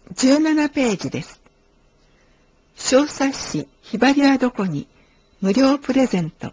17ページです。小冊子ひばりはどこに無料プレゼント。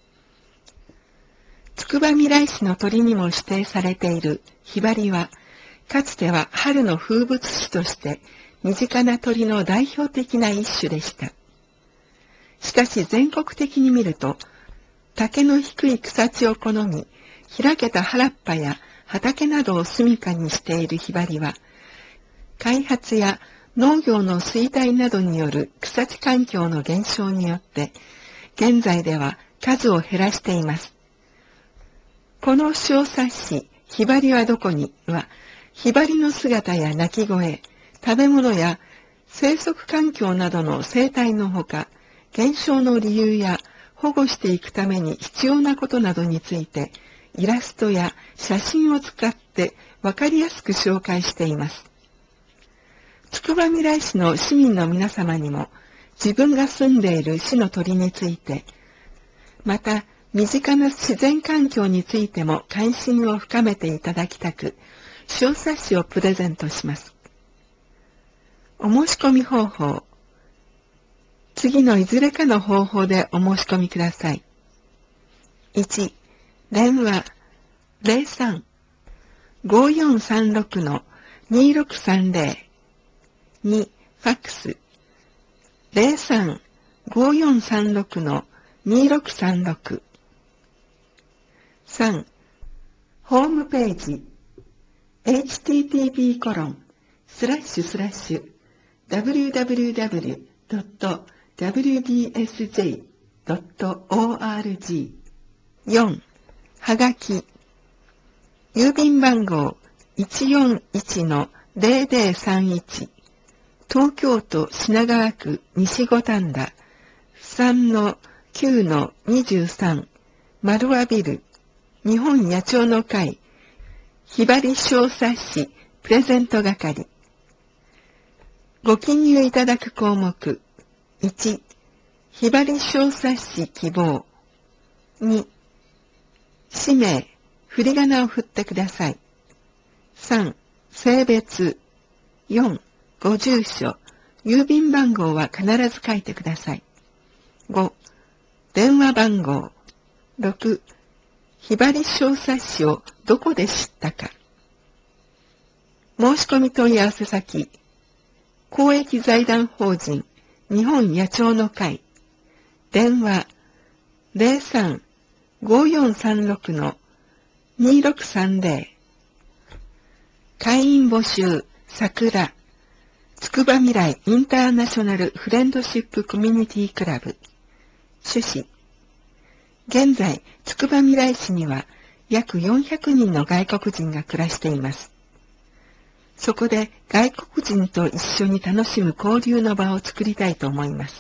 つくばみらい市の鳥にも指定されているひばりは、かつては春の風物詩として身近な鳥の代表的な一種でした。しかし全国的に見ると、丈の低い草地を好み、開けた原っぱや畑などを住処にしているひばりは、開発や農業の衰退などによる草地環境の減少によって、現在では数を減らしています。この小冊子、ひばりはどこには、ひばりの姿や鳴き声、食べ物や生息環境などの生態のほか、減少の理由や保護していくために必要なことなどについて、イラストや写真を使ってわかりやすく紹介しています。つくばみらい市の市民の皆様にも、自分が住んでいる市の鳥について、また身近な自然環境についても関心を深めていただきたく、小冊子をプレゼントします。お申し込み方法。次のいずれかの方法でお申し込みください。1、電話 03-5436-2630。2、ファックス 03-5436-2636。3、ホームページ http://www.wbsj.org。 4、はがき郵便番号 141-0031 東京都品川区西五反田 3-9-23 丸和ビル日本野鳥の会ひばり小冊子プレゼント係。ご記入いただく項目。1、ひばり小冊子希望。2、氏名、振り仮名を振ってください。3、性別。4、ご住所、郵便番号は必ず書いてください。5、電話番号。6、ひばり小冊子をどこで知ったか。申し込み問い合わせ先、公益財団法人日本野鳥の会。電話03-5436-2630。会員募集、桜。つくばみらいインターナショナルフレンドシップコミュニティクラブ。趣旨。現在、つくばみらい市には約400人の外国人が暮らしています。そこで外国人と一緒に楽しむ交流の場を作りたいと思います。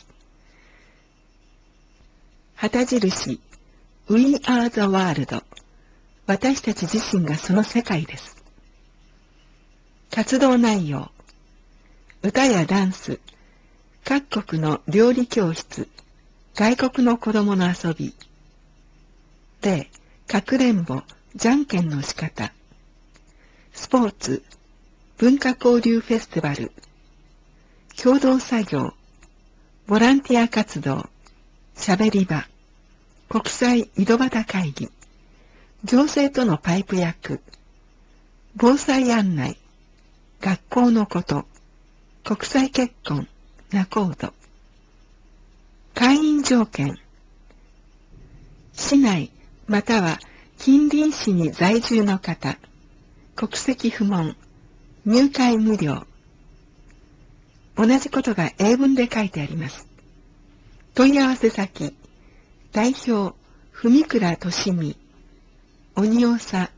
旗印、We are the world。私たち自身がその世界です。活動内容、歌やダンス、各国の料理教室、外国の子供の遊び。例、かくれんぼ、じゃんけんの仕方。スポーツ、文化交流フェスティバル。共同作業、ボランティア活動、しゃべり場、国際井戸端会議、行政とのパイプ役、防災案内、学校のこと、国際結婚、仲人。会員条件、市内または近隣市に在住の方、国籍不問、入会無料。同じことが英文で書いてあります。問い合わせ先、代表、文倉俊美、鬼長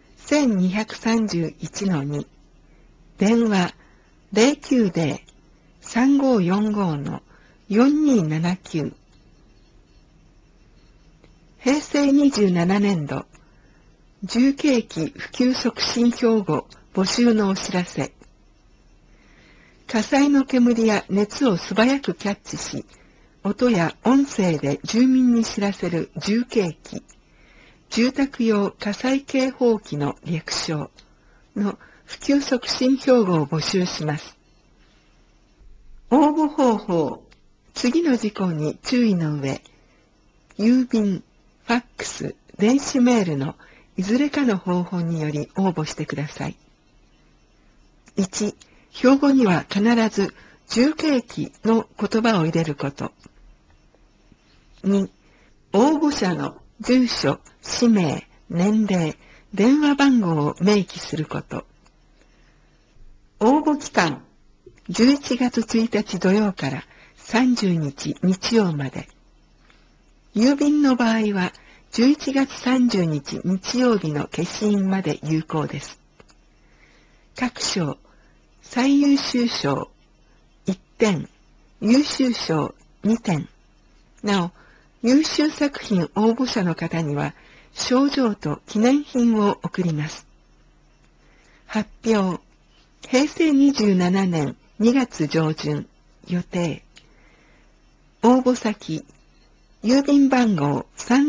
1231-2、電話090-3545-4279。平成27年度、重景気普及促進標語募集のお知らせ。火災の煙や熱を素早くキャッチし、音や音声で住民に知らせる重景気、住宅用火災警報器の略称の普及促進標語を募集します。 応募方法。次の事項に注意の上、郵便、ファックス、電子メールのいずれかの方法により応募してください。1、標語には必ず重慶記の言葉を入れること。2、応募者の住所、氏名、年齢、電話番号を明記すること。応募期間、11月1日土曜から30日日曜まで。郵便の場合は11月30日日曜日の消印まで有効です。各賞、最優秀賞1点、優秀賞2点。なお、優秀作品応募者の方には賞状と記念品を贈ります。発表。平成27年2月上旬予定。応募先、郵便番号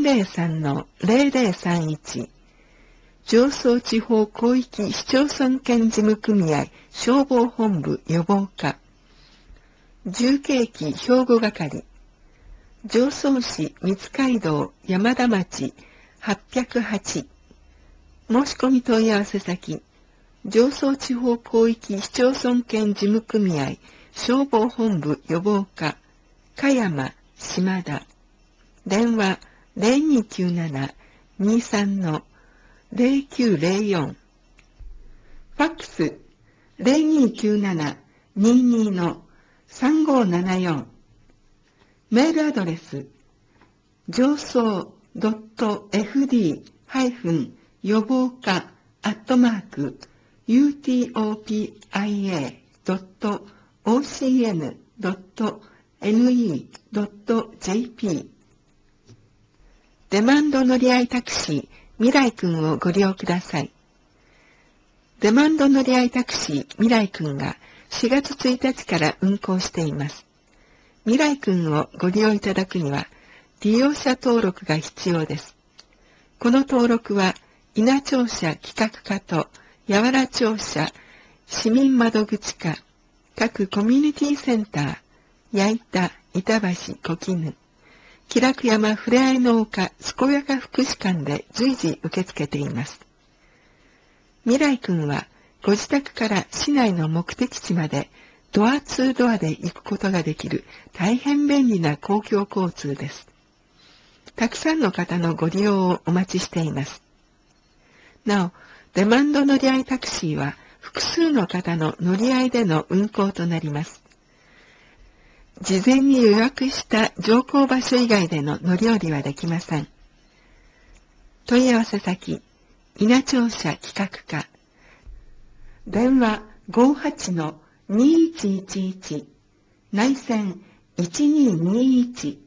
303-0031 常総地方広域市町村圏事務組合消防本部予防課重慶記兵庫係常総市三街道山田町808。申し込み問い合わせ先、常総地方広域市町村圏事務組合消防本部予防課香山島田。電話 0297-23-0904。ファックス 0297-22-3574。メールアドレス、上総 .fd- 予防課@utopia.ocn.ne.jp。 デマンド乗り合いタクシー未来くんをご利用ください。デマンド乗り合いタクシー未来くんが4月1日から運行しています。未来くんをご利用いただくには利用者登録が必要です。この登録は稲庁舎企画課と八原庁舎市民窓口課各コミュニティセンター矢板、板橋、小絹喜楽山ふれあいの丘健やか福祉館で随時受け付けています。未来くんはご自宅から市内の目的地までドアツードアで行くことができる大変便利な公共交通です。たくさんの方のご利用をお待ちしています。なお、デマンド乗り合いタクシーは複数の方の乗り合いでの運行となります。事前に予約した乗降場所以外での乗り降りはできません。問い合わせ先、稲庁舎企画課。電話 58-2111 内線1221